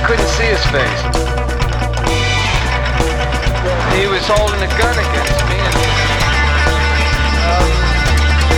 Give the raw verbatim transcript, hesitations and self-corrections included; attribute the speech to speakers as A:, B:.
A: couldn't see his face. He was holding a gun against me, and